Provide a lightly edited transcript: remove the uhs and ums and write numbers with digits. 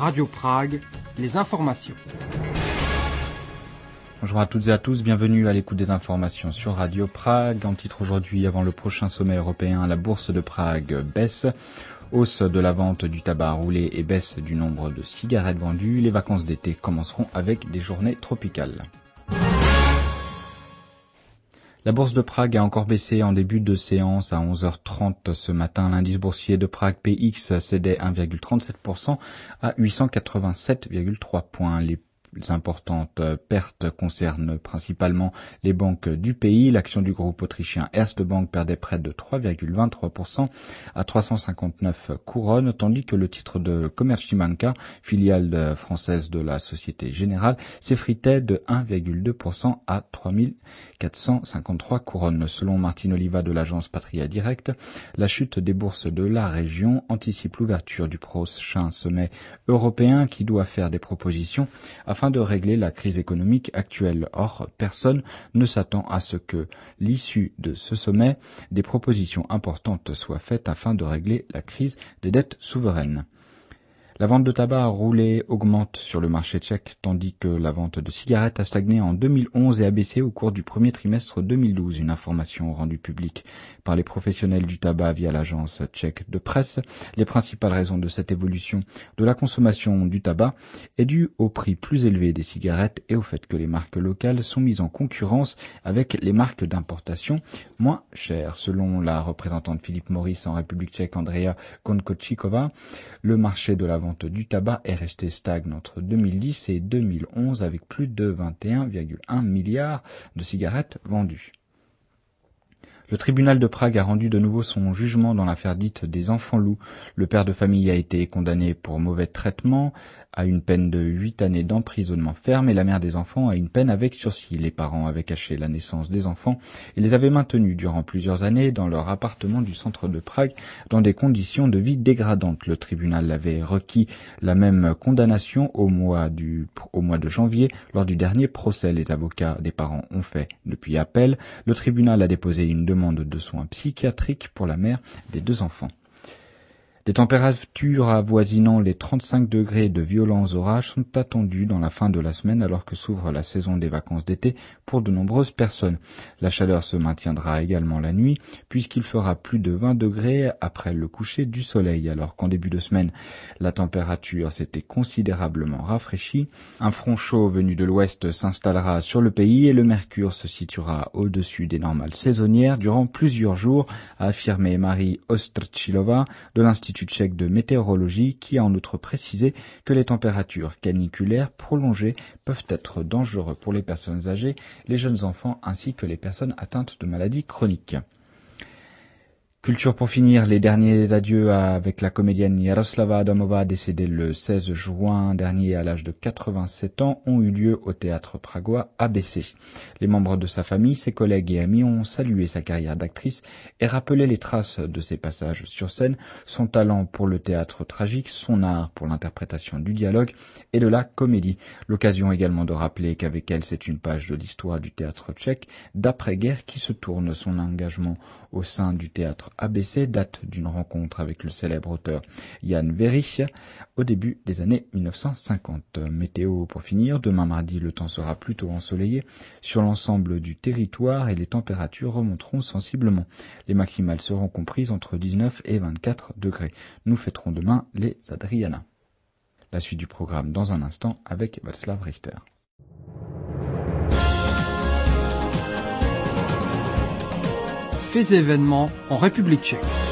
Radio Prague, les informations. Bonjour à toutes et à tous, bienvenue à l'écoute des informations sur Radio Prague. En titre aujourd'hui, avant le prochain sommet européen, la bourse de Prague baisse. Hausse de la vente du tabac roulé et baisse du nombre de cigarettes vendues. Les vacances d'été commenceront avec des journées tropicales. La bourse de Prague a encore baissé en début de séance à 11h30 ce matin. L'indice boursier de Prague PX cédait 1,37% à 887,3 points. Les importantes pertes concernent principalement les banques du pays. L'action du groupe autrichien Erste Bank perdait près de 3,23% à 359 couronnes, tandis que le titre de Commerzbank, filiale française de la Société Générale, s'effritait de 1,2% à 3453 couronnes. Selon Martin Oliva de l'agence Patria Direct, la chute des bourses de la région anticipe l'ouverture du prochain sommet européen qui doit faire des propositions afin de régler la crise économique actuelle. Or, personne ne s'attend à ce que l'issue de ce sommet, des propositions importantes soient faites afin de régler la crise des dettes souveraines. La vente de tabac roulé augmente sur le marché tchèque, tandis que la vente de cigarettes a stagné en 2011 et a baissé au cours du premier trimestre 2012. Une information rendue publique par les professionnels du tabac via l'agence tchèque de presse. Les principales raisons de cette évolution de la consommation du tabac est due au prix plus élevé des cigarettes et au fait que les marques locales sont mises en concurrence avec les marques d'importation moins chères. Selon la représentante Philip Morris en République tchèque, Andrea Konkočíková, le marché de la vente du tabac est resté stagne entre 2010 et 2011 avec plus de 21,1 milliards de cigarettes vendues. Le tribunal de Prague a rendu de nouveau son jugement dans l'affaire dite des enfants loups. Le père de famille a été condamné pour mauvais traitement à une peine de 8 années d'emprisonnement ferme et la mère des enfants à une peine avec sursis. Les parents avaient caché la naissance des enfants et les avaient maintenus durant plusieurs années dans leur appartement du centre de Prague dans des conditions de vie dégradantes. Le tribunal avait requis la même condamnation au mois de janvier lors du dernier procès. Les avocats des parents ont fait depuis appel. Le tribunal a déposé une demande de soins psychiatriques pour la mère des deux enfants. Des températures avoisinant les 35 degrés de violents orages sont attendues dans la fin de la semaine alors que s'ouvre la saison des vacances d'été pour de nombreuses personnes. La chaleur se maintiendra également la nuit puisqu'il fera plus de 20 degrés après le coucher du soleil alors qu'en début de semaine la température s'était considérablement rafraîchie. Un front chaud venu de l'ouest s'installera sur le pays et le mercure se situera au-dessus des normales saisonnières durant plusieurs jours, a affirmé Marie Ostrčilova de l'Institut tchèque de météorologie qui a en outre précisé que les températures caniculaires prolongées peuvent être dangereuses pour les personnes âgées, les jeunes enfants ainsi que les personnes atteintes de maladies chroniques. Culture pour finir, les derniers adieux avec la comédienne Jaroslava Adamová, décédée le 16 juin dernier à l'âge de 87 ans, ont eu lieu au théâtre pragois ABC. Les membres de sa famille, ses collègues et amis ont salué sa carrière d'actrice et rappelé les traces de ses passages sur scène, son talent pour le théâtre tragique, son art pour l'interprétation du dialogue et de la comédie. L'occasion également de rappeler qu'avec elle, c'est une page de l'histoire du théâtre tchèque d'après-guerre qui se tourne. Son engagement au sein du théâtre ABC date d'une rencontre avec le célèbre auteur Jan Werich au début des années 1950. Météo pour finir, demain mardi le temps sera plutôt ensoleillé sur l'ensemble du territoire et les températures remonteront sensiblement. Les maximales seront comprises entre 19 et 24 degrés. Nous fêterons demain les Adriana. La suite du programme dans un instant avec Václav Richter. Faits et événements en République tchèque.